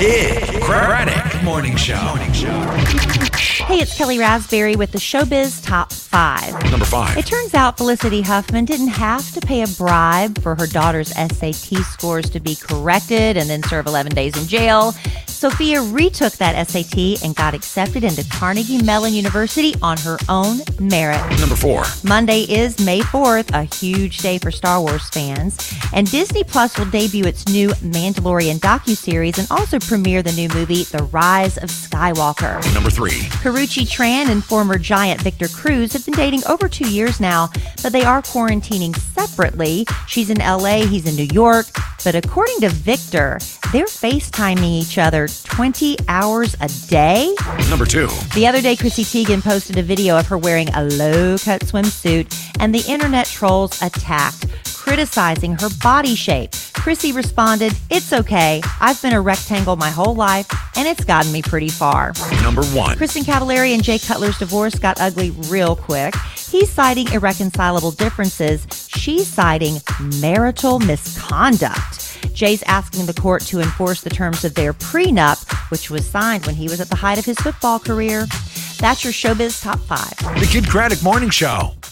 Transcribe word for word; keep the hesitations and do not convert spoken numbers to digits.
Kid Craddock Morning Show. Morning Show. Hey, it's Kelly Raspberry with the Showbiz Top five. Number five. It turns out Felicity Huffman didn't have to pay a bribe for her daughter's S A T scores to be corrected and then serve eleven days in jail. Sophia retook that S A T and got accepted into Carnegie Mellon University on her own merit. Number four. Monday is May fourth, a huge day for Star Wars fans. And Disney Plus will debut its new Mandalorian docuseries and also premiere the new movie, The Rise of Skywalker. Number three. Karrueche Tran and former Giant Victor Cruz have been dating over two years now, but they are quarantining separately. She's in L A, he's in New York. But according to Victor, they're FaceTiming each other twenty hours a day. Number two. The other day, Chrissy Teigen posted a video of her wearing a low-cut swimsuit, and the internet trolls attacked, criticizing her body shape. Chrissy responded, "It's okay. I've been a rectangle my whole life, and it's gotten me pretty far." Number one. Kristen Cavallari and Jay Cutler's divorce got ugly real quick. He's citing irreconcilable differences. She's citing marital misconduct. Jay's asking the court to enforce the terms of their prenup, which was signed when he was at the height of his football career. That's your Showbiz Top five. The Kid Craddock Morning Show.